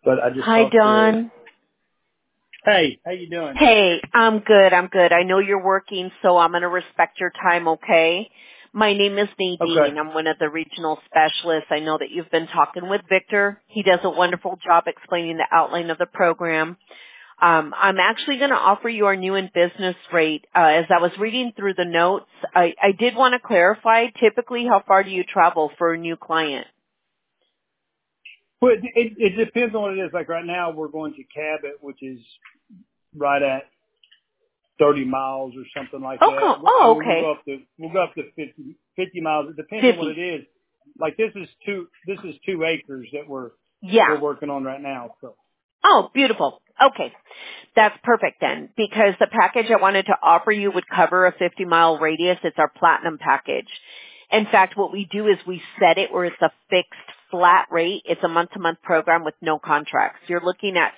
But I just Hi, talked to. Don. Hey, how you doing? Hey, I'm good. I know you're working, so I'm going to respect your time, okay? My name is Okay. Nadine. I'm one of the regional specialists. I know that you've been talking with Victor. He does a wonderful job explaining the outline of the program. I'm actually going to offer you our new in business rate. As I was reading through the notes, I did want to clarify, typically, how far do you travel for a new client? Well, it depends on what it is. Like right now, we're going to Cabot, which is right at 30 miles or something like that. I mean, Okay. we'll go up to 50 miles. It depends on what 50. it is. Like this is 2 acres that we're Yeah. working on right now. So Oh, beautiful. Okay. That's perfect then, because the package I wanted to offer you would cover a 50-mile radius. It's our platinum package. In fact, what we do is we set it where it's a fixed flat rate. It's a month-to-month program with no contracts. You're looking at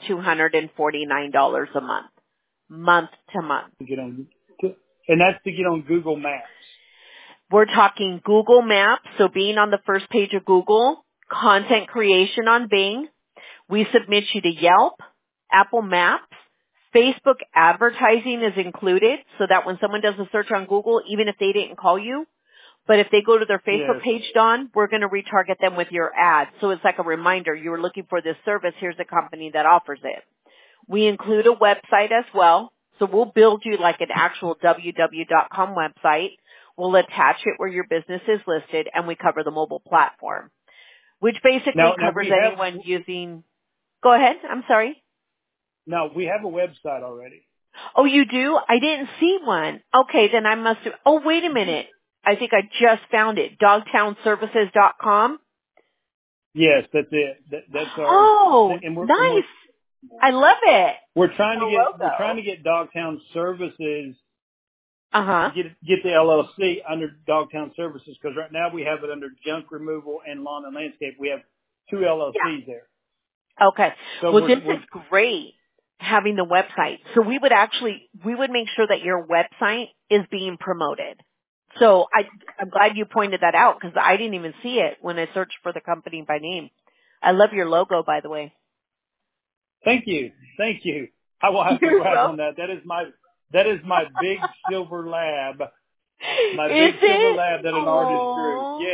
$249 a month, month to month. to get on, and that's to get on Google Maps. We're talking Google Maps, so being on the first page of Google, content creation on Bing. We submit you to Yelp, Apple Maps. Facebook advertising is included so that when someone does a search on Google, even if they didn't call you, but if they go to their Facebook Yes. page, Don, we're going to retarget them with your ad. So it's like a reminder, you were looking for this service, here's a company that offers it. We include a website as well. So we'll build you like an actual www.com website. We'll attach it where your business is listed, and we cover the mobile platform, which basically Now covers anyone using. Go ahead. I'm sorry. we have a website already. Oh, you do? I didn't see one. Okay, then I must have. Oh, wait a minute. I think I just found it. Dogtownservices.com. Yes, that's it. That's our, Oh, and we're nice. I love it. we're trying The to logo. get Dogtown Services Uh-huh. get the LLC under Dogtown Services, because right now we have it under Junk Removal and Lawn and Landscape. We have 2 Yeah. LLCs there. Okay. So Well, this we're is great, having the website. So we would make sure that your website is being promoted. So I'm glad you pointed that out, because I didn't even see it when I searched for the company by name. I love your logo, by the way. thank you. I will have to You're brag welcome. on that. That is my big silver lab. My Is big silver it? lab that an artist drew. Oh,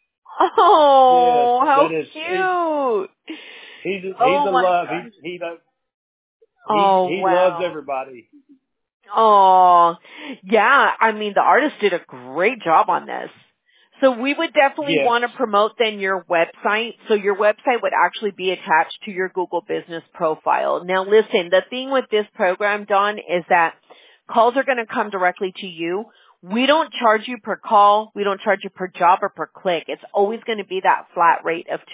Yes, oh, how that is. cute! He's Oh a my love. God! Oh He loves wow! everybody. Oh, yeah. I mean, the artist did a great job on this. So we would definitely Yes. want to promote then your website. So your website would actually be attached to your Google business profile. Now listen, the thing with this program, Don, is that calls are going to come directly to you. We don't charge you per call. We don't charge you per job or per click. It's always going to be that flat rate of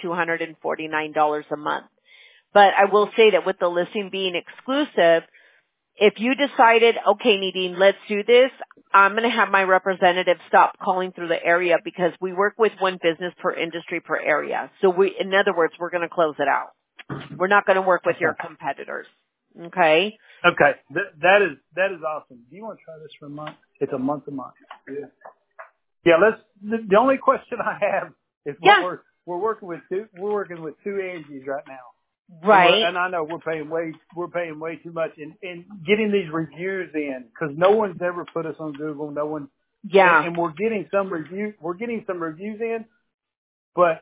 $249 a month. But I will say that with the listing being exclusive, if you decided, okay, Nadine, let's do this, I'm going to have my representative stop calling through the area, because we work with one business per industry per area. So in other words, we're going to close it out. We're not going to work with Okay. your competitors. Okay? Okay. That is awesome. Do you want to try this for a month? It's a month. Yeah. Yeah. The only question I have is what Yeah. we're working with we're working with 2 Angies right now. Right. And I know we're paying way too much in getting these reviews in, because no one's ever put us on Google. No one, Yeah. and we're getting some reviews in, but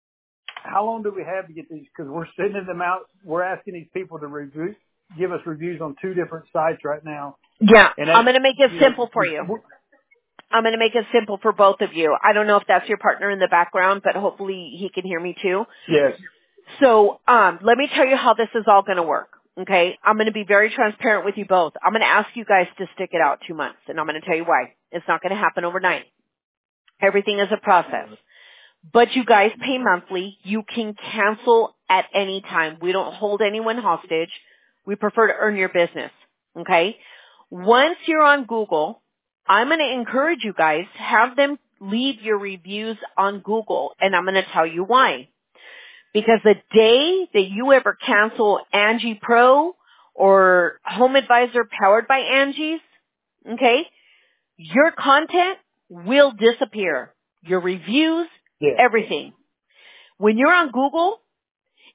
how long do we have to get these? Because we're sending them out. We're asking these people to give us reviews on 2 different sites right now. Yeah. And I'm that, going to make it simple for you. I'm going to make it simple for both of you. I don't know if that's your partner in the background, but hopefully he can hear me too. yes. So, let me tell you how this is all going to work. Okay. I'm going to be very transparent with you both. I'm going to ask you guys to stick it out 2 months, and I'm going to tell you why. It's not going to happen overnight. Everything is a process. But you guys pay monthly. You can cancel at any time. We don't hold anyone hostage. We prefer to earn your business. Okay. Once you're on Google, I'm going to encourage you guys, have them leave your reviews on Google, and I'm going to tell you why. Because the day that you ever cancel Angie Pro or Home Advisor powered by Angie's, okay, your content will disappear. Your reviews, Yes. everything. When you're on Google,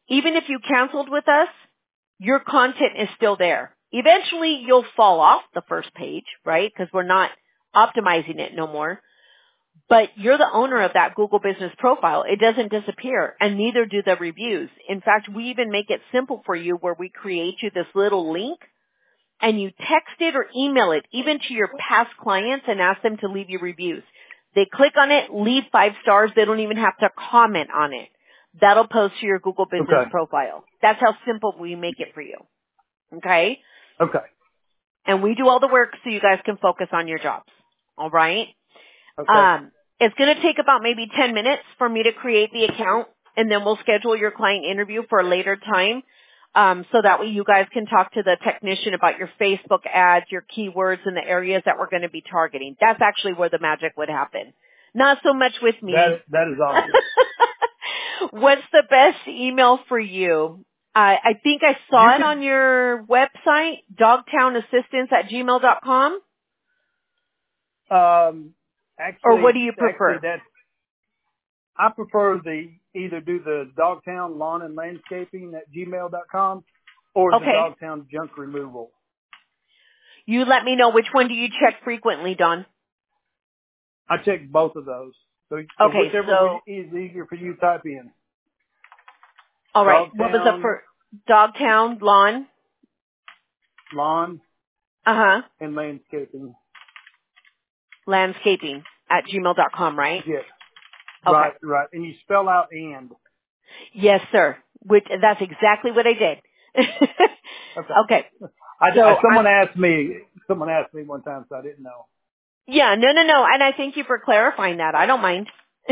Even if you canceled with us, your content is still there. Eventually, you'll fall off the first page, right? Because we're not optimizing it no more. But you're the owner of that Google Business Profile. It doesn't disappear, and neither do the reviews. In fact, we even make it simple for you where we create you this little link, and you text it or email it even to your past clients and ask them to leave you reviews. They click on it, leave 5 stars. They don't even have to comment on it. That'll post to your Google Business Profile. That's how simple we make it for you. Okay? Okay. And we do all the work so you guys can focus on your jobs. All right? Okay. It's going to take about maybe 10 minutes for me to create the account, and then we'll schedule your client interview for a later time. So that way you guys can talk to the technician about your Facebook ads, your keywords, and the areas that we're going to be targeting. That's actually where the magic would happen. Not so much with me. That is awesome. What's the best email for you? I think I saw it on your website, dogtownassistance@gmail.com. Actually, or what do you prefer? I prefer either do the Dogtown Lawn and Landscaping at gmail.com or the Dogtown Junk Removal. You let me know which one do you check frequently, Don? I check both of those. So whichever is easier for you to type in. All right. Dogtown, what was the first? Dogtown Lawn? Lawn. Uh-huh. And Landscaping. Landscaping at gmail.com, right? Yes. Okay. Right. And you spell out and. Yes, sir. That's exactly what I did. Okay. Someone asked me one time, so I didn't know. Yeah, no. And I thank you for clarifying that. I don't mind.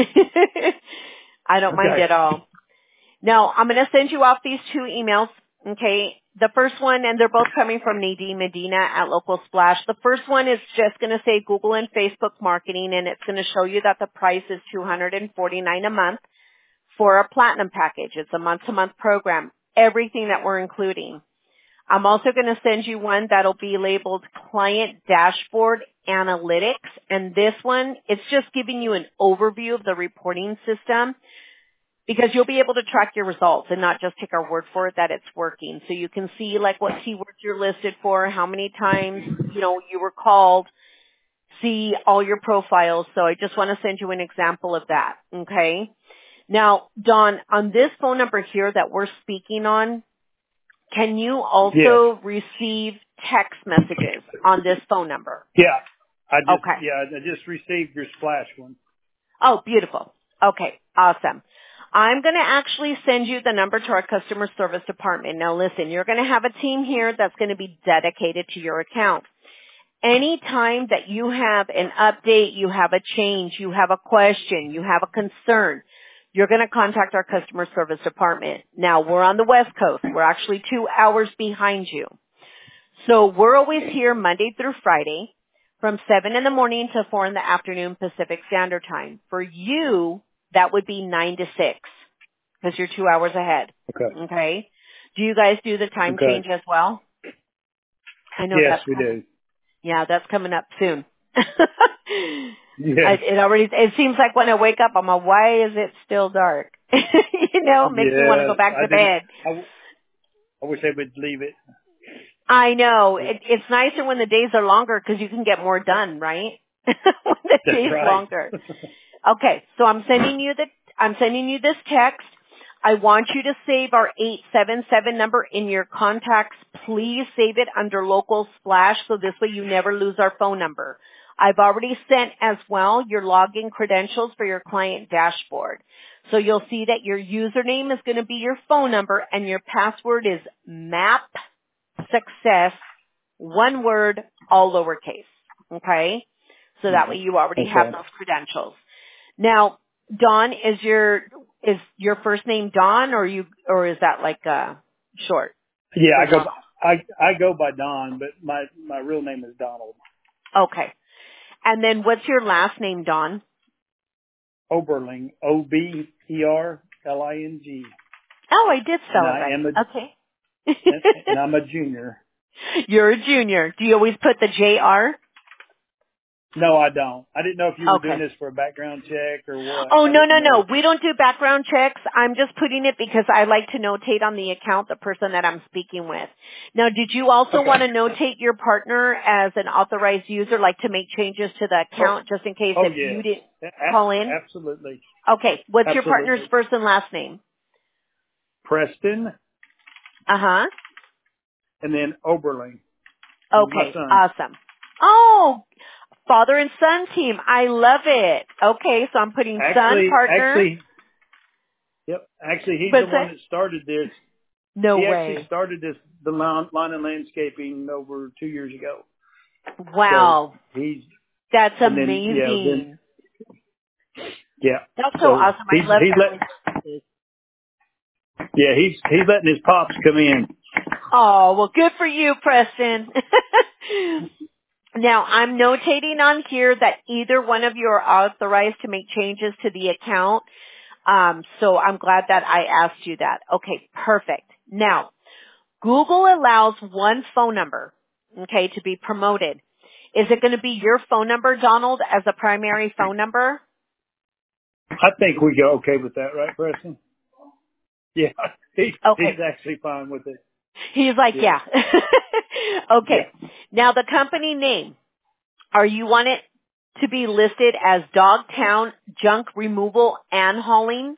I don't mind at all. Now, I'm going to send you off these 2 emails, okay? The first one, and they're both coming from Nadine Medina at Local Splash. The first one is just going to say Google and Facebook marketing, and it's going to show you that the price is $249 a month for a platinum package. It's a month-to-month program, everything that we're including. I'm also going to send you one that'll be labeled Client Dashboard Analytics, and this one, it's just giving you an overview of the reporting system, because you'll be able to track your results and not just take our word for it that it's working. So you can see like what keywords you're listed for, how many times, you were called, see all your profiles. So I just want to send you an example of that. Okay. Now, Don, on this phone number here that we're speaking on, can you also receive text messages on this phone number? Yeah. I just received your Splash one. Oh, beautiful. Okay. Awesome. I'm going to actually send you the number to our customer service department. Now listen, you're going to have a team here that's going to be dedicated to your account. Anytime that you have an update, you have a change, you have a question, you have a concern, you're going to contact our customer service department. Now we're on the West Coast. We're actually 2 hours behind you. So we're always here Monday through Friday from 7 in the morning to 4 in the afternoon Pacific Standard Time. For you, that would be 9 to 6 because you're 2 hours ahead. Okay. Do you guys do the time change as well? I know yes, we do. Yeah, that's coming up soon. It seems like when I wake up, I'm like, why is it still dark? Makes me want to go back to bed. I wish I would leave it. I know. It's nicer when the days are longer because you can get more done, right? When the days longer. Okay, so I'm sending you this text. I want you to save our 877 number in your contacts. Please save it under Local Splash so this way you never lose our phone number. I've already sent as well your login credentials for your client dashboard. So you'll see that your username is going to be your phone number and your password is MAP Success, one word, all lowercase. Okay? So that way you already have those credentials. Now, Don, is your first name Don or is that like short? Yeah, I go by Don, but my real name is Donald. Okay. And then what's your last name, Don? Oberling, Oberling. Oh, I did spell it right. Okay. And I'm a junior. You're a junior. Do you always put the JR? No, I don't. I didn't know if you were doing Okay. this for a background check or what. Oh, I no, no, didn't know. no. We don't do background checks. I'm just putting it because I like to notate on the account the person that I'm speaking with. Now, did you also want Okay. to notate your partner as an authorized user, like to make changes to the account just in case Oh, if you yes. didn't call in? Absolutely. Okay. What's your partner's Absolutely. first and last name? Preston Uh-huh. and then Oberling. He's my Okay. son. Awesome. Oh, father and son team. I love it. Okay. So I'm putting son, partner. Yep. Actually, he's the What's one it? that started this. No He actually way. started the lawn and landscaping over 2 years ago. So Wow. he's, That's and then, amazing. yeah. That's so So awesome. I love family businesses. he's letting his pops come in. Oh, well, good for you, Preston. Now, I'm notating on here that either one of you are authorized to make changes to the account. So I'm glad that I asked you that. Okay, perfect. Now, Google allows one phone number, okay, to be promoted. Is it going to be your phone number, Donald, as a primary phone number? I think we go okay with that, right, Preston? Yeah. He's Okay. actually fine with it. He's like, Yeah. yeah. Yeah. Okay. Now the company name, are you want it to be listed as Dogtown Junk Removal and Hauling?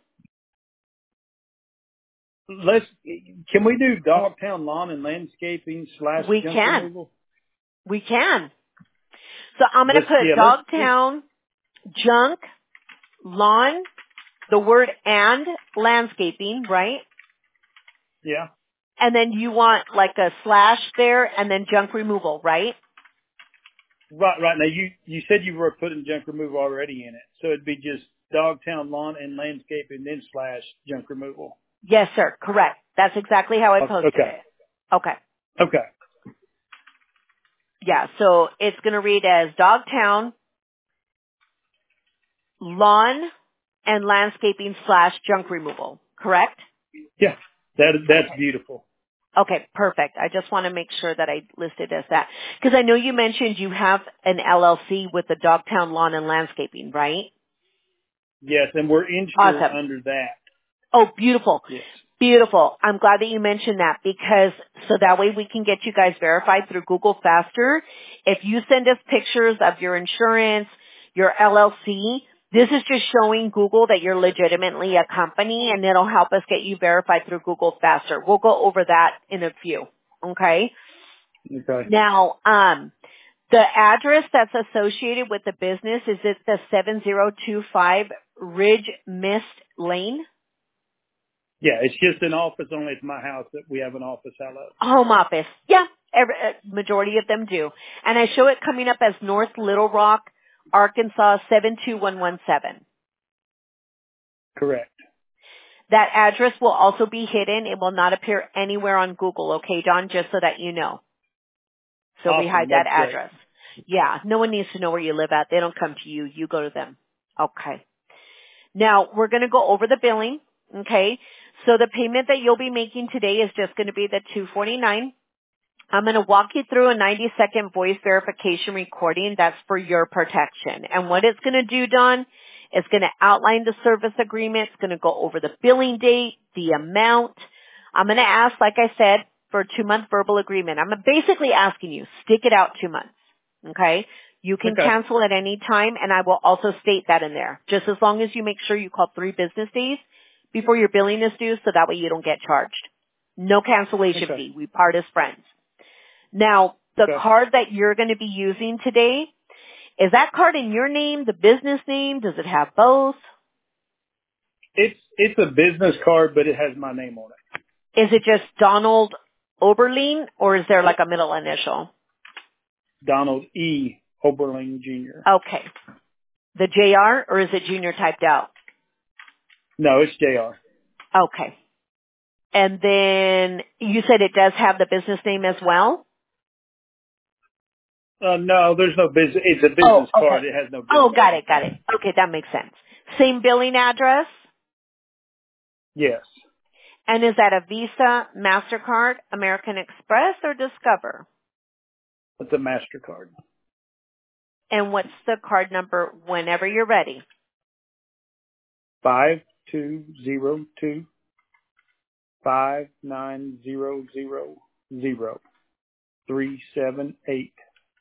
Can we do Dogtown Lawn and Landscaping / We junk can. removal? We can. So I'm going to put Let's, Dogtown Junk Lawn, the word and landscaping, right? yeah. And then you want like a slash there and then junk removal, right? Right. Now you said you were putting junk removal already in it. So it'd be just Dogtown Lawn and Landscaping then / junk removal. Yes, sir. Correct. That's exactly how I posted Okay. it. Okay. Okay. Yeah. So it's going to read as Dogtown Lawn and Landscaping / junk removal. Correct? Yeah. That's Okay. beautiful. Okay, perfect. I just want to make sure that I listed as that. Because I know you mentioned you have an LLC with the Dogtown Lawn and Landscaping, right? Yes. And we're insured Awesome. under that. Oh, beautiful. Yes. Beautiful. I'm glad that you mentioned that because so that way we can get you guys verified through Google faster. If you send us pictures of your insurance, your LLC, this is just showing Google that you're legitimately a company and it'll help us get you verified through Google faster. We'll go over that in a few. Okay? Okay. Now, the address that's associated with the business, is it the 7025 Ridge Mist Lane? Yeah. It's just an office only at my house that we have an office out of. Home office. Yeah, majority of them do. And I show it coming up as North Little Rock, Arkansas 72117. Correct. That address will also be hidden. It will not appear anywhere on Google, okay, Don, just so that you know. So we Awesome. hide that That's great. address. Yeah, no one needs to know where you live at. They don't come to you. You go to them. Okay. Now, we're going to go over the billing, okay? So the payment that you'll be making today is just going to be the $249. I'm going to walk you through a 90-second voice verification recording that's for your protection. And what it's going to do, Don, it's going to outline the service agreement. It's going to go over the billing date, the amount. I'm going to ask, like I said, for a 2-month verbal agreement. I'm basically asking you, stick it out 2 months. Okay? You can Okay. cancel at any time, and I will also state that in there. Just as long as you make sure you call 3 business days before your billing is due, so that way you don't get charged. No cancellation Okay. fee. We part as friends. Now, the Okay. card that you're going to be using today, is that card in your name, the business name? Does it have both? It's a business card, but it has my name on it. Is it just Donald Oberlin, or is there like a middle initial? Donald E. Oberling Jr. Okay. The JR, or is it junior typed out? No, it's JR. Okay. And then you said it does have the business name as well? No, there's no business. It's a Oh, business card. okay. It has no Oh, business got name. it, got it. Okay, that makes sense. Same billing address? Yes. And is that a Visa, MasterCard, American Express, or Discover? It's a MasterCard. And what's the card number whenever you're ready? 5202 5900 378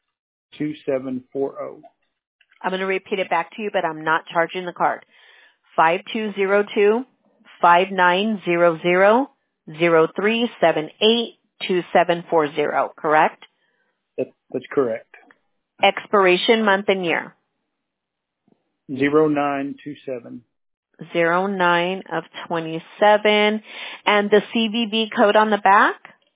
2740. I'm going to repeat it back to you, but I'm not charging the card. 5202 5900 0378 2740, correct? That's correct. Expiration month and year. 0927. 09 of 27. And the CVV code on the back?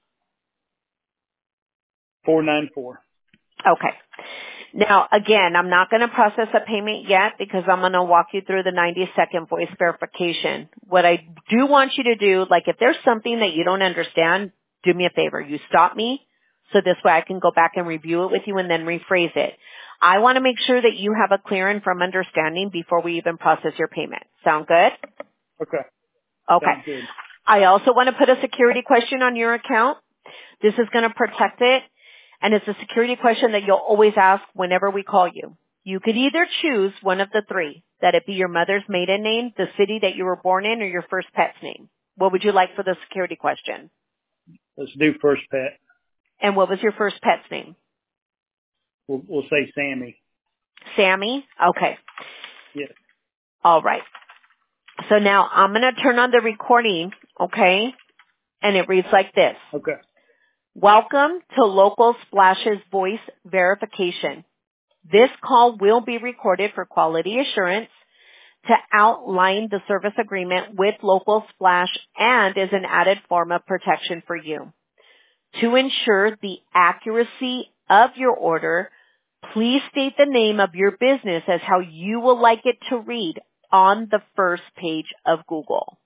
494. Okay. Now, again, I'm not going to process a payment yet because I'm going to walk you through the 90-second voice verification. What I do want you to do, like if there's something that you don't understand, do me a favor. You stop me so this way I can go back and review it with you and then rephrase it. I want to make sure that you have a clear and firm understanding before we even process your payment. Sound good? Okay. Okay. Sounds good. I also want to put a security question on your account. This is going to protect it. And it's a security question that you'll always ask whenever we call you. You could either choose one of the three, that it be your mother's maiden name, the city that you were born in, or your first pet's name. What would you like for the security question? Let's do first pet. And what was your first pet's name? We'll say Sammy. Sammy? Okay. Yes. All right. So now I'm going to turn on the recording, okay? And it reads like this. Okay. Welcome to Local Splash's voice verification. This call will be recorded for quality assurance to outline the service agreement with Local Splash and is an added form of protection for you. To ensure the accuracy of your order, please state the name of your business as how you will like it to read on the first page of Google.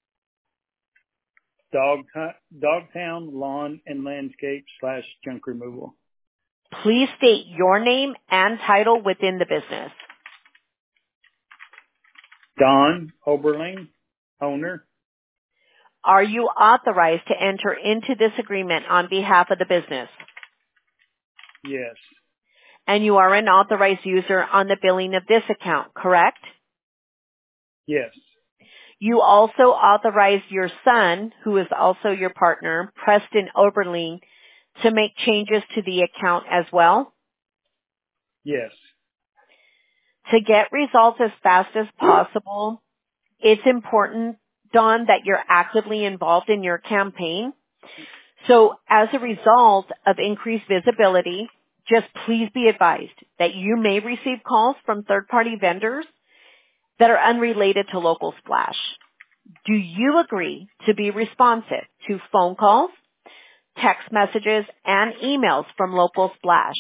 Dogtown Lawn and Landscape / junk removal. Please state your name and title within the business. Don Oberling, owner. Are you authorized to enter into this agreement on behalf of the business? Yes. And you are an authorized user on the billing of this account, correct? Yes. You also authorized your son, who is also your partner, Preston Oberling, to make changes to the account as well? Yes. To get results as fast as possible, it's important, Don, that you're actively involved in your campaign. So as a result of increased visibility, just please be advised that you may receive calls from third-party vendors that are unrelated to Local Splash. Do you agree to be responsive to phone calls, text messages, and emails from Local Splash?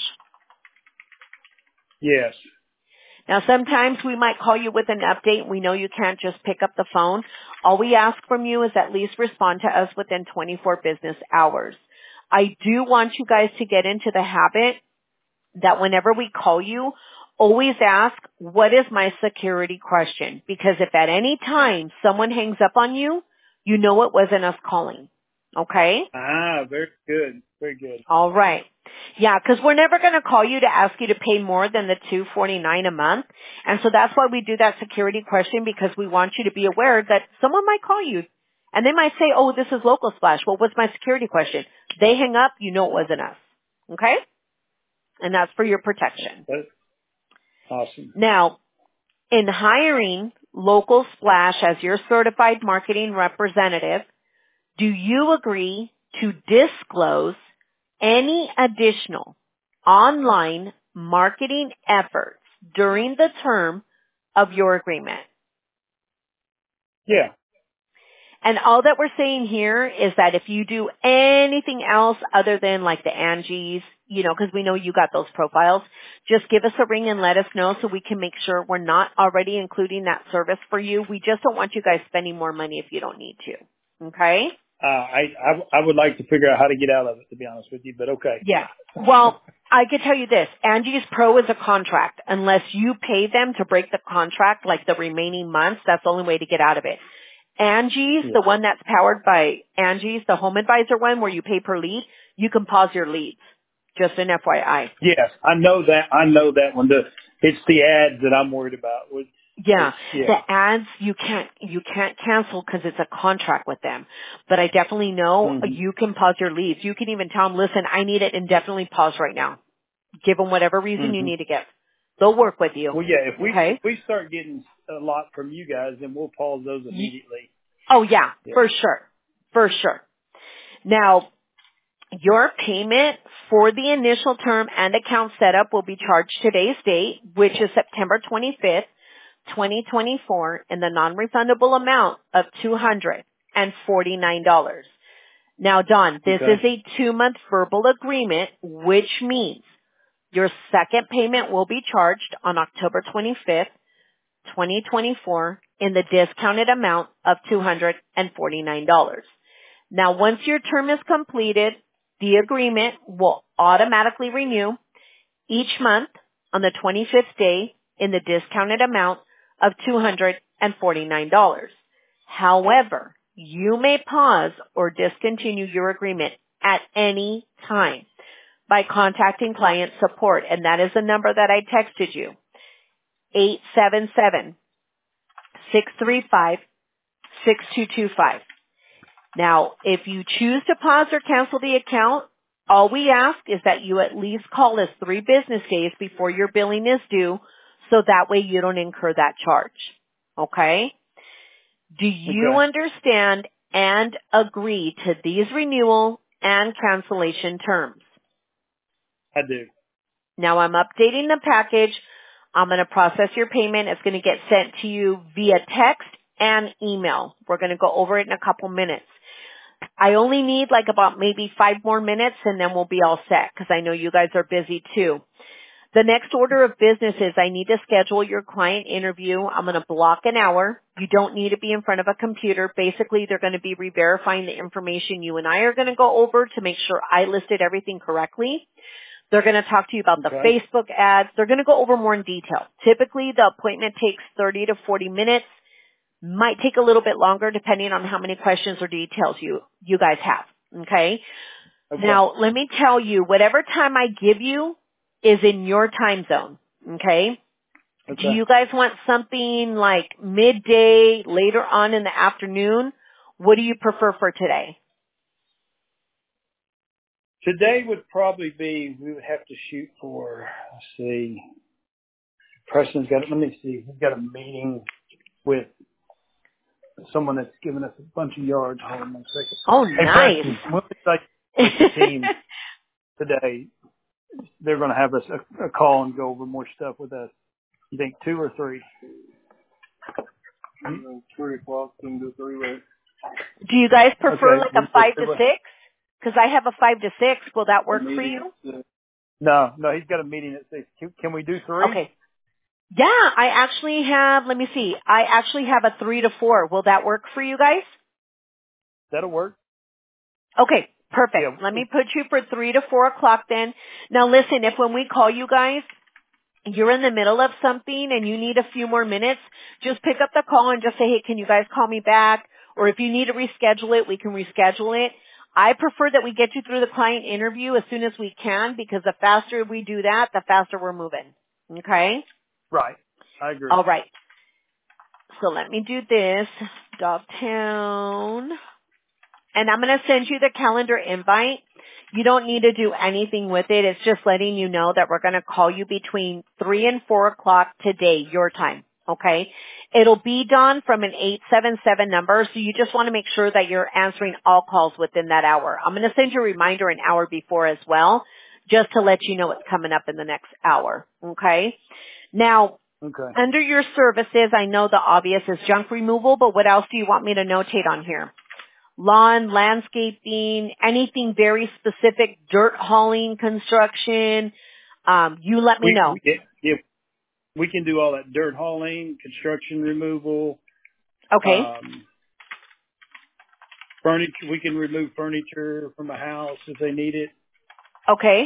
Yes. Now, sometimes we might call you with an update. We know you can't just pick up the phone. All we ask from you is at least respond to us within 24 business hours. I do want you guys to get into the habit that whenever we call you, always ask, what is my security question? Because if at any time someone hangs up on you, you know it wasn't us calling. Okay? Very good. Very good. All right. Yeah, because we're never going to call you to ask you to pay more than the $249 a month. And so that's why we do that security question, because we want you to be aware that someone might call you and they might say, oh, this is Local Splash. Well, what's my security question? They hang up, you know it wasn't us. Okay? And that's for your protection. That's awesome. Now, in hiring Local Splash as your certified marketing representative, do you agree to disclose any additional online marketing efforts during the term of your agreement? Yeah. And all that we're saying here is that if you do anything else other than like the Angie's, you know, because we know you got those profiles, just give us a ring and let us know so we can make sure we're not already including that service for you. We just don't want you guys spending more money if you don't need to. Okay? I would like to figure out how to get out of it, to be honest with you, but okay. Yeah. Well, I could tell you this. Angie's Pro is a contract. Unless you pay them to break the contract, like the remaining months, that's the only way to get out of it. Angie's, the one that's powered by Angie's, the Home Advisor one where you pay per lead, you can pause your leads. Just an FYI. Yes, I know that. I know that one. It's the ads that I'm worried about. Yeah, Yeah. the ads you can't cancel because it's a contract with them. But I definitely know you can pause your leads. You can even tell them, listen, I need it indefinitely paused right now. Give them whatever reason you need to give. They'll work with you. Well, yeah. If Okay. we start getting a lot from you guys, then we'll pause those immediately. Oh yeah, for sure, for sure. Now, your payment for the initial term and account setup will be charged today's date, which is September 25th. 2024 in the non-refundable amount of $249. Now, Don, this is a 2-month verbal agreement, which means your second payment will be charged on October 25th, 2024 in the discounted amount of $249. Now, once your term is completed, the agreement will automatically renew each month on the 25th day in the discounted amount of $249. However, you may pause or discontinue your agreement at any time by contacting client support, and that is the number that I texted you, 877-635-6225. Now, if you choose to pause or cancel the account, all we ask is that you at least call us 3 business days before your billing is due, so that way you don't incur that charge. Okay? Do you understand and agree to these renewal and cancellation terms? I do. Now I'm updating the package. I'm going to process your payment. It's going to get sent to you via text and email. We're going to go over it in a couple minutes. I only need like about maybe 5 more minutes and then we'll be all set because I know you guys are busy too. The next order of business is I need to schedule your client interview. I'm going to block an hour. You don't need to be in front of a computer. Basically, they're going to be re-verifying the information you and I are going to go over to make sure I listed everything correctly. They're going to talk to you about the Facebook ads. They're going to go over more in detail. Typically, the appointment takes 30 to 40 minutes. Might take a little bit longer depending on how many questions or details you guys have. Okay? Now, let me tell you, whatever time I give you is in your time zone. Okay? Do you guys want something like midday, later on in the afternoon? What do you prefer for today? Today would probably be, we would have to shoot for, let's see, Preston's got, let me see, he's got a meeting with someone that's giving us a bunch of yards. Hold on 1 second. Oh, hey, nice. Preston, when we like the team today, they're going to have us a call and go over more stuff with us. You think 2 or 3? 3 o'clock, can do 3 right? Do you guys prefer like a 5 to 6? Because I have a 5 to 6. Will that work for you? No, he's got a meeting at 6. Can we do 3? Okay. Yeah, I actually have, let me see, I actually have a 3 to 4. Will that work for you guys? That'll work. Okay, perfect. Yeah. Let me put you for 3 to 4 o'clock then. Now listen, if when we call you guys, you're in the middle of something and you need a few more minutes, just pick up the call and just say, hey, can you guys call me back? Or if you need to reschedule it, we can reschedule it. I prefer that we get you through the client interview as soon as we can because the faster we do that, the faster we're moving. Okay? Right. I agree. All right. So let me do this. Dogtown. And I'm going to send you the calendar invite. You don't need to do anything with it. It's just letting you know that we're going to call you between 3 and 4 o'clock today, your time. Okay? It'll be done from an 877 number, so you just want to make sure that you're answering all calls within that hour. I'm going to send you a reminder an hour before as well, just to let you know what's coming up in the next hour. Okay? Now, under your services, I know the obvious is junk removal, but what else do you want me to notate on here? Lawn, landscaping, anything very specific, dirt hauling, construction, you let me know. We can do all that dirt hauling, construction removal. Okay. Furniture, we can remove furniture from a house if they need it. Okay.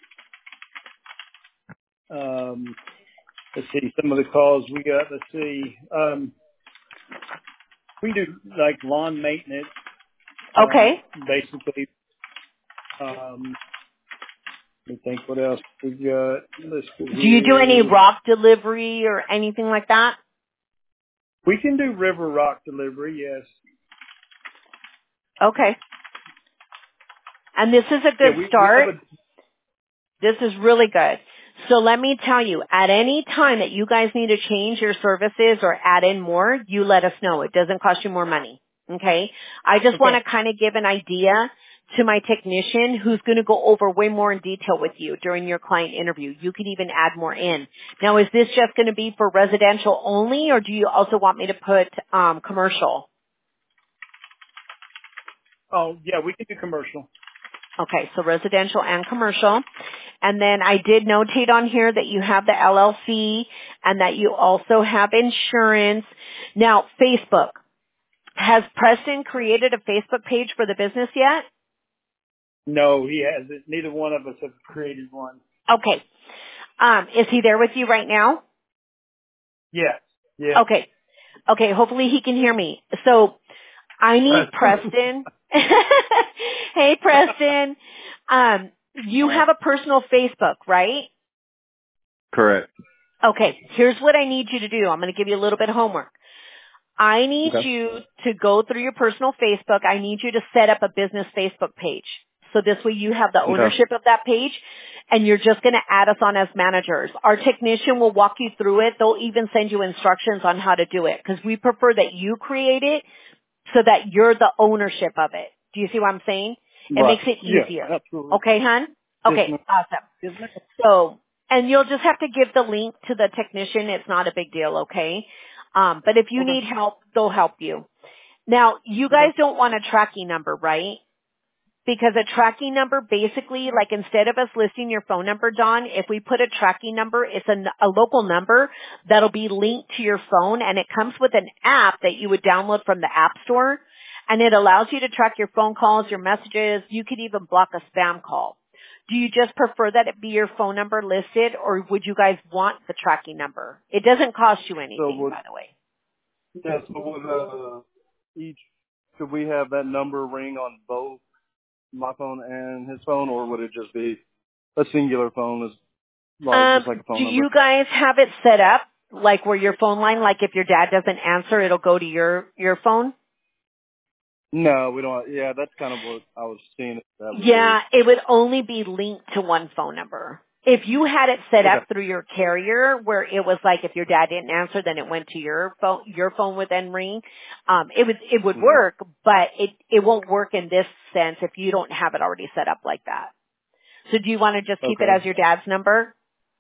Let's see, some of the calls we got, let's see. We do like lawn maintenance. Okay. Basically, me think what else we got listed Do you do any here. rock delivery or anything like that? We can do river rock delivery, yes. Okay. And this is a Yeah, good we start. have This is really good. So let me tell you, at any time that you guys need to change your services or add in more, you let us know. It doesn't cost you more money. Okay? I just want to kind of give an idea to my technician who's going to go over way more in detail with you during your client interview. You could even add more in. Now, is this just going to be for residential only, or do you also want me to put commercial? Oh, yeah, we can do commercial. Okay, so residential and commercial. And then I did notate on here that you have the LLC and that you also have insurance. Now, Facebook. Has Preston created a Facebook page for the business yet? No, he hasn't. Neither one of us have created one. Okay. Is he there with you right now? Yeah. Yeah. Okay. Okay, hopefully he can hear me. So I need Preston. Hey, Preston. You have a personal Facebook, right? Correct. Okay, here's what I need you to do. I'm going to give you a little bit of homework. I need Okay. you to go through your personal Facebook. I need you to set up a business Facebook page. So this way you have the ownership of that page and you're just going to add us on as managers. Our technician will walk you through it. They'll even send you instructions on how to do it because we prefer that you create it so that you're the ownership of it. Do you see what I'm saying? It Right. makes it Yeah, easier. absolutely. Okay, hon? Yes, Okay, ma'am. awesome. Yes, ma'am. So, and you'll just have to give the link to the technician. It's not a big deal, okay? But if you Okay. need help, they'll help you. Now, you guys don't want a tracking number, right? Because a tracking number basically, like instead of us listing your phone number, Dawn, if we put a tracking number, it's a local number that'll be linked to your phone and it comes with an app that you would download from the App Store and it allows you to track your phone calls, your messages. You could even block a spam call. Do you just prefer that it be your phone number listed or would you guys want the tracking number? It doesn't cost you anything, by the way. Yeah, so could we have that number ring on both my phone and his phone, or would it just be a singular phone, just like a phone Do number? you guys have it set up like where your phone line, like if your dad doesn't answer, it'll go to your phone? No, we don't. Yeah, that's kind of what I was seeing. If that would Yeah, it would only be linked to one phone number. If you had it set work. up through your carrier where it was like if your dad didn't answer, then it went to your phone would then ring, it would work, but it won't work in this sense if you don't have it already set up like that. So do you want to just keep it Okay. as your dad's number?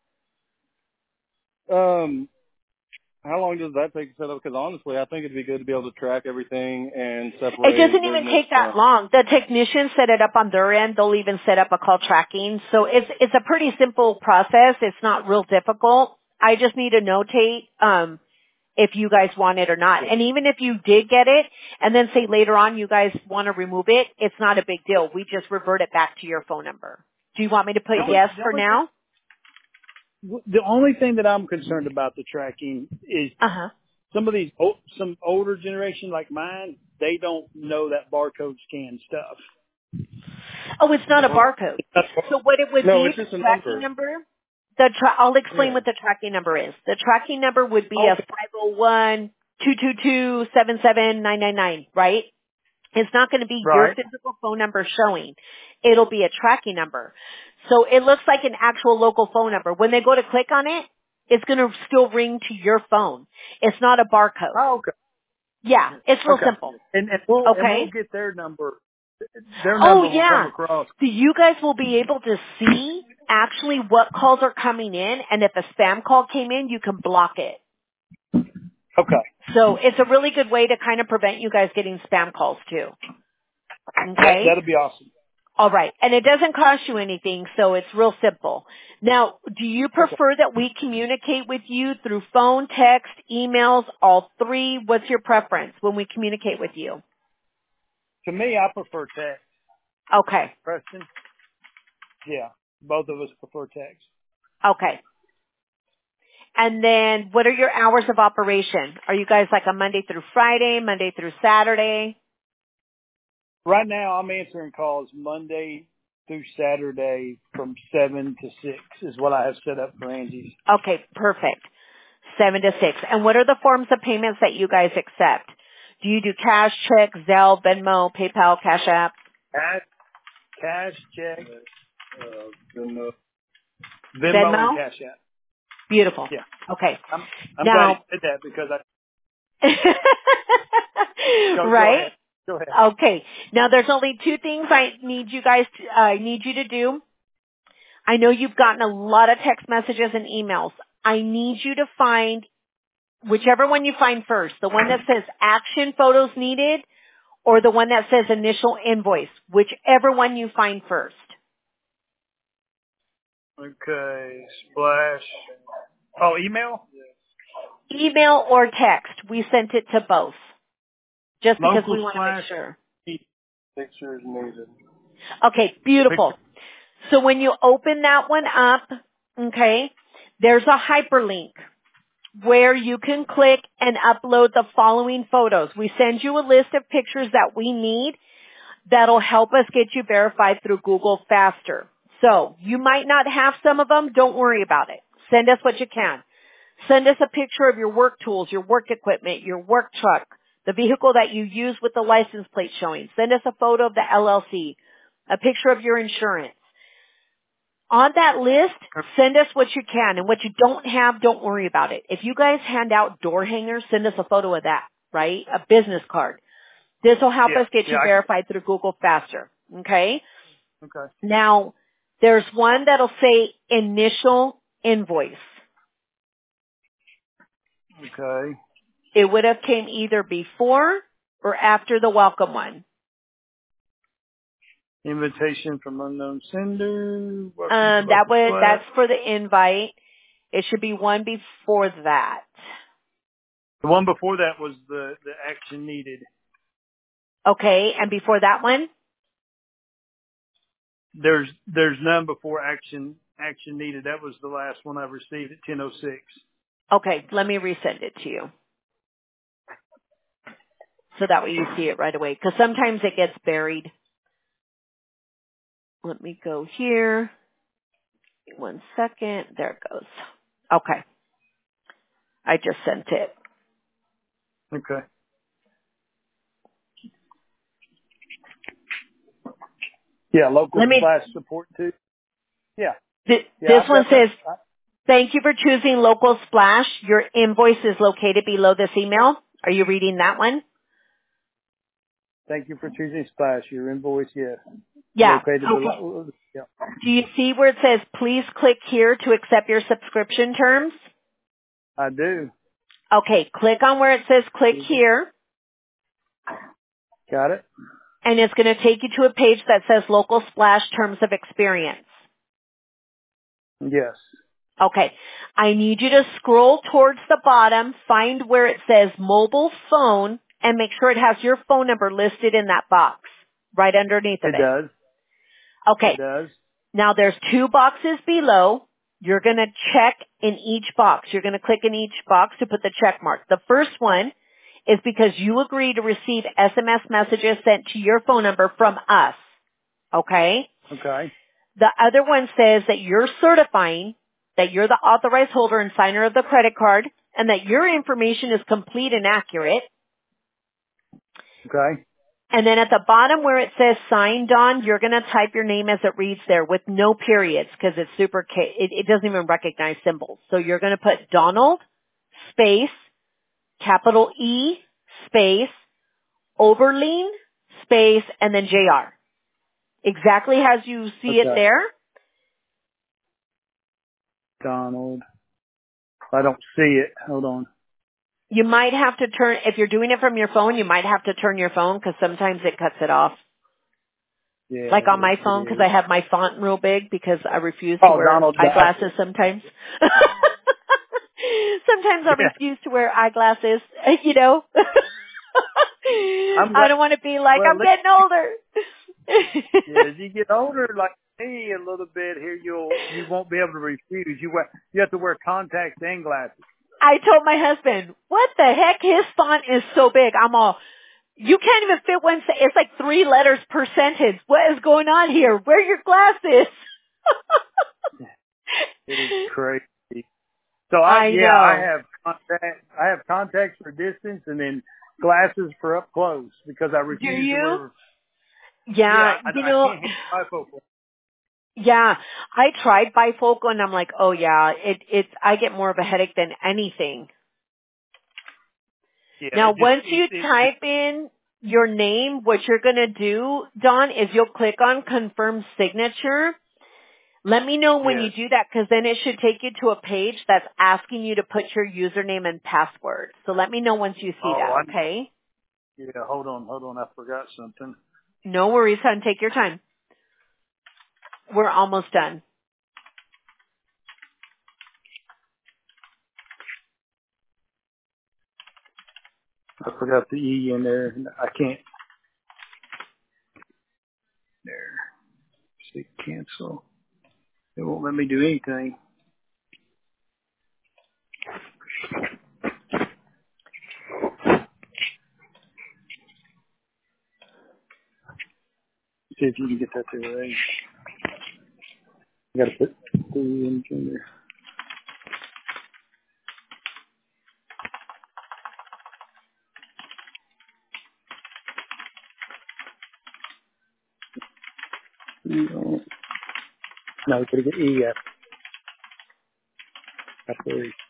How long does that take to set up? Because honestly, I think it'd be good to be able to track everything and It separate doesn't even business take that from. long. The technicians set it up on their end. They'll even set up a call tracking. So it's a pretty simple process. It's not real difficult. I just need to notate if you guys want it or not. And even if you did get it and then say later on you guys want to remove it, it's not a big deal. We just revert it back to your phone number. Do you want me to put yes for now? The only thing that I'm concerned about the tracking is Uh-huh. some of these, some older generation like mine, they don't know that barcode scan stuff. Oh, it's not a barcode. So what it would No, be, it's just the a tracking number. number, I'll explain Yeah. what the tracking number is. The tracking number would be Okay. a 501-222-77999, right? It's not going to be your Right. physical phone number showing. It'll be a tracking number. So it looks like an actual local phone number. When they go to click on it, it's going to still ring to your phone. It's not a barcode. Oh, okay. Yeah, it's real Okay. simple. And we'll Okay? get their number. Their Oh number will come yeah. across. So you guys will be able to see actually what calls are coming in, and if a spam call came in, you can block it. Okay. So it's a really good way to kind of prevent you guys getting spam calls too. Okay? That'll be awesome. All right. And it doesn't cost you anything, so it's real simple. Now, do you Okay. prefer that we communicate with you through phone, text, emails, all three? What's your preference when we communicate with you? To me, I prefer text. Okay. Preston? Yeah. Both of us prefer text. Okay. And then what are your hours of operation? Are you guys like a Monday through Friday, Monday through Saturday? Right now, I'm answering calls Monday through Saturday from 7 to 6 is what I have set up for Angie's. Okay, perfect. 7 to 6. And what are the forms of payments that you guys accept? Do you do cash, check, Zelle, Venmo, PayPal, Cash App? Cash, check, Venmo. Venmo, and Cash App. Beautiful. Yeah. Okay. I'm now, glad you said that because right? Go ahead. Okay. Now there's only two things I need you to do. I know you've gotten a lot of text messages and emails. I need you to find whichever one you find first, the one that says action photos needed or the one that says initial invoice, whichever one you find first. Okay. Splash. Oh, email? Email or text. We sent it to both. Just because Local we want to make sure. Pictures needed. Okay, beautiful. So when you open that one up, okay, there's a hyperlink where you can click and upload the following photos. We send you a list of pictures that we need that'll help us get you verified through Google faster. So you might not have some of them. Don't worry about it. Send us what you can. Send us a picture of your work tools, your work equipment, your work truck, the vehicle that you use with the license plate showing. Send us a photo of the LLC, a picture of your insurance. On that list, send us what you can, and what you don't have, don't worry about it. If you guys hand out door hangers, send us a photo of that, right? A business card. This will help us get you verified through Google faster, okay? Okay. Now, there's one that'll say initial invoice. Okay. It would have came either before or after the welcome one. Invitation from unknown sender. That's for the invite. It should be one before that. The one before that was the action needed. Okay, and before that one? There's none before action needed. That was the last one I received at 10:06. Okay, let me resend it to you. So that way you see it right away. Because sometimes it gets buried. Let me go here. 1 second. There it goes. Okay. I just sent it. Okay. Yeah, local splash support too. Yeah. This one says, thank you for choosing Local Splash. Your invoice is located below this email. Are you reading that one? Thank you for choosing Splash. Your invoice, yes. Yeah. Located okay. below. Yeah. Do you see where it says, please click here to accept your subscription terms? I do. Okay, click on where it says click here. Got it. And it's going to take you to a page that says Local Splash Terms of Experience. Yes. Okay. I need you to scroll towards the bottom, find where it says mobile phone, and make sure it has your phone number listed in that box right underneath of it. It does. Okay. It does. Now there's two boxes below. You're going to check in each box. You're going to click in each box to put the check mark. The first one is because you agree to receive SMS messages sent to your phone number from us. Okay? Okay. The other one says that you're certifying that you're the authorized holder and signer of the credit card and that your information is complete and accurate. Okay. And then at the bottom where it says signed on, you're going to type your name as it reads there with no periods because it's it doesn't even recognize symbols. So you're going to put Donald, space, capital E, space, Oberlin, space, and then JR. Exactly as you see it there. Donald. I don't see it. Hold on. You might have to turn, if you're doing it from your phone, you might have to turn your phone because sometimes it cuts it off. Yeah, like on my phone because I have my font real big because I refuse to wear eyeglasses sometimes. Sometimes I refuse to wear eyeglasses, you know. I don't want to be like, I'm getting older. As you get older, like me a little bit here, you won't be able to refuse. You have to wear contacts and glasses. I told my husband, what the heck? His font is so big. I'm all, You can't even fit one. It's like 3 letters per sentence. What is going on here? Where are your glasses? It is crazy. So I know. I have contacts for distance and then glasses for up close because I refuse Do you? to wear. Yeah, I you can't know. handle bifocal. Yeah, I tried bifocal and I'm like, oh yeah, I get more of a headache than anything. Yeah, Now, once you type in your name, what you're going to do, Don, is you'll click on confirm signature. Let me know when you do that because then it should take you to a page that's asking you to put your username and password. So let me know once you see that, okay? Yeah, hold on. I forgot something. No worries, hon. Take your time. We're almost done. I forgot the E in there. I can't. There. See, cancel. It won't let me do anything. See if you can get that to right. You got to put the E in there. No, we could get E after E.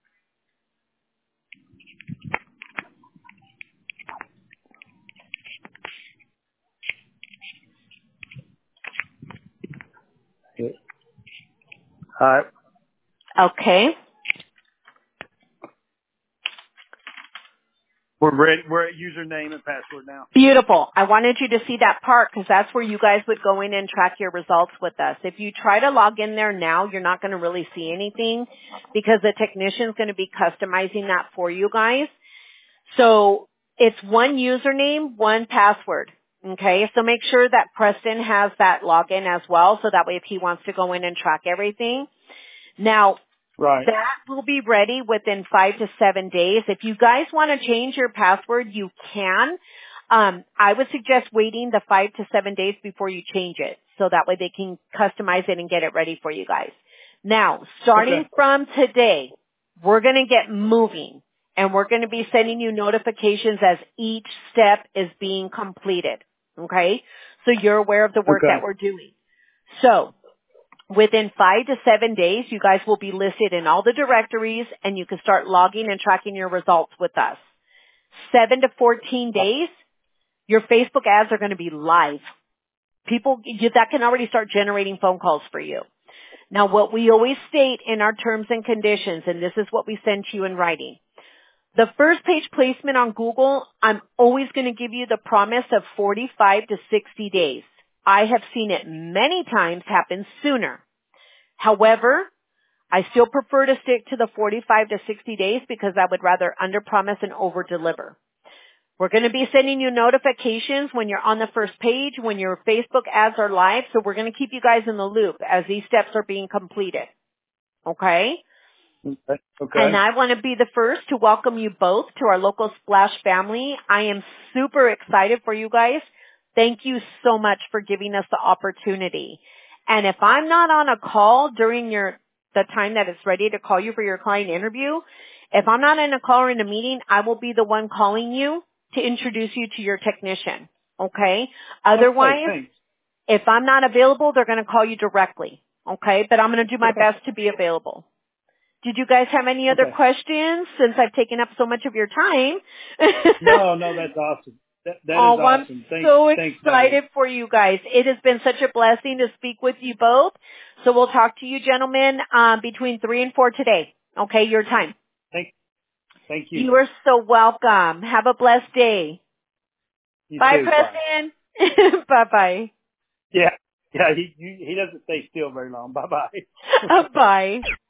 Yeah. All right. Okay. We're ready. We're at username and password now. Beautiful. I wanted you to see that part because that's where you guys would go in and track your results with us. If you try to log in there now, you're not going to really see anything because the technician's going to be customizing that for you guys. So it's one username, one password. Okay, so make sure that Preston has that login as well so that way if he wants to go in and track everything. Now, Right. that will be ready within 5 to 7 days. If you guys want to change your password, you can. I would suggest waiting the 5 to 7 days before you change it so that way they can customize it and get it ready for you guys. Now, starting from today, we're going to get moving and we're going to be sending you notifications as each step is being completed. Okay? So you're aware of the work that we're doing. So, within 5 to 7 days, you guys will be listed in all the directories and you can start logging and tracking your results with us. 7 to 14 days, your Facebook ads are going to be live. That can already start generating phone calls for you. Now, what we always state in our terms and conditions, and this is what we send to you in writing, the first page placement on Google, I'm always going to give you the promise of 45 to 60 days. I have seen it many times happen sooner. However, I still prefer to stick to the 45 to 60 days because I would rather underpromise and overdeliver. We're going to be sending you notifications when you're on the first page, when your Facebook ads are live, so we're going to keep you guys in the loop as these steps are being completed. Okay? Okay. And I want to be the first to welcome you both to our local Splash family. I am super excited for you guys. Thank you so much for giving us the opportunity. And if I'm not on a call during the time that it's ready to call you for your client interview, if I'm not in a call or in a meeting, I will be the one calling you to introduce you to your technician. Okay? Otherwise, if I'm not available, they're going to call you directly. Okay? But I'm going to do my best to be available. Did you guys have any other questions since I've taken up so much of your time? No, that's awesome. That is awesome. I'm so excited for you guys. It has been such a blessing to speak with you both. So we'll talk to you gentlemen between 3 and 4 today. Okay, your time. Thank you. You are so welcome. Have a blessed day. Bye, Preston. Bye-bye. Yeah, he doesn't stay still very long. Bye-bye. Bye.